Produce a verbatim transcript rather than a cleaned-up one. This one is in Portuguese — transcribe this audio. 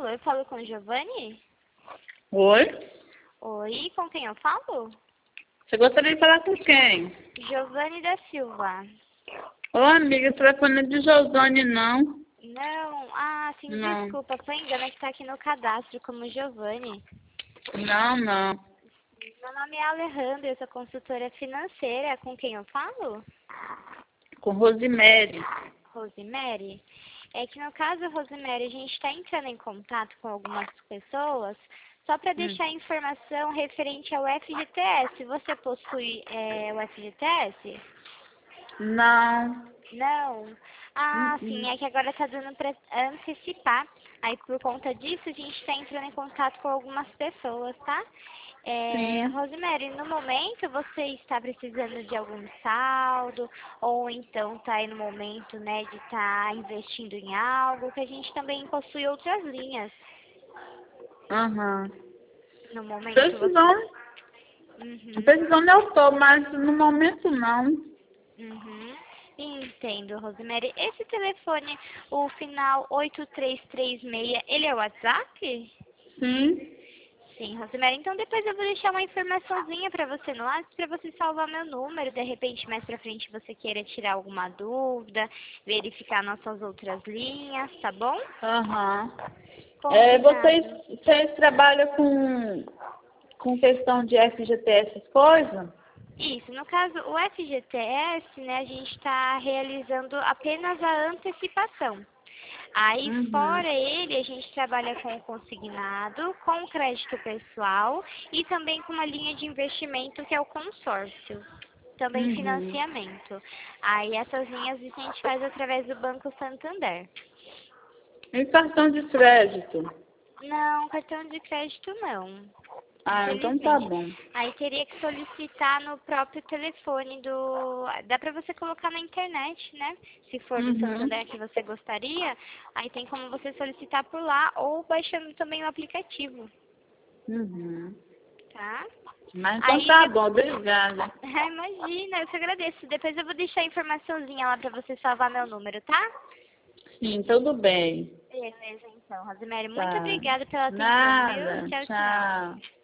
Alô, eu falo com o Giovanni? Oi? Oi, com quem eu falo? Você gostaria de falar com quem? Giovanni da Silva. Ô, amiga, o telefone é de Josane, não. Não, ah, sim, Não. desculpa, foi engano, é que tá aqui no cadastro como Giovanni. Não, não. Meu nome é Alejandra, eu sou consultora financeira, com quem eu falo? Com Rosemary. Rosemary. É que no caso, Rosemary, a gente está entrando em contato com algumas pessoas só para Hum. deixar informação referente ao F G T S. Você possui é, o F G T S? Não. Não. Hum, Ah, hum. sim, é que agora está dando para antecipar. Aí por conta disso a gente está entrando em contato com algumas pessoas, tá? É, Sim. Rosemary, no momento você está precisando de algum saldo ou então está aí no momento, né, de estar investindo em algo, que a gente também possui outras linhas. Aham. No momento você... Precisando, Uhum, precisando eu tô, mas no momento não. uhum. Entendo, Rosemary. Esse telefone, o final oito três três seis, ele é o WhatsApp? Sim. Sim, Rosemary. Então depois eu vou deixar uma informaçãozinha pra você no WhatsApp, pra você salvar meu número. De repente, mais pra frente, você queira tirar alguma dúvida, verificar nossas outras linhas, tá bom? Aham. É, vocês, Combinado. vocês trabalham com, com questão de F G T S, essas coisas? Isso, no caso, o F G T S, né, a gente está realizando apenas a antecipação. Aí, Uhum. fora ele, a gente trabalha com o consignado, com o crédito pessoal e também com uma linha de investimento que é o consórcio. Também Uhum. financiamento. Aí, essas linhas a gente faz através do Banco Santander. E cartão de crédito? Não, cartão de crédito não. Ah, então tá Infelizmente. bom. Aí teria que solicitar no próprio telefone do... Dá pra você colocar na internet, né? Se for do Uhum. Santander que você gostaria, aí tem como você solicitar por lá ou baixando também o aplicativo, Uhum. tá? Mas então Aí, tá de... bom, obrigada. Ah, imagina, eu te agradeço. Depois eu vou deixar a informaçãozinha lá pra você salvar meu número, tá? Sim, tudo bem. Beleza, então, Rosemary. Muito Tá. obrigada pela atenção, viu? Nada. Tchau, tchau. Tchau.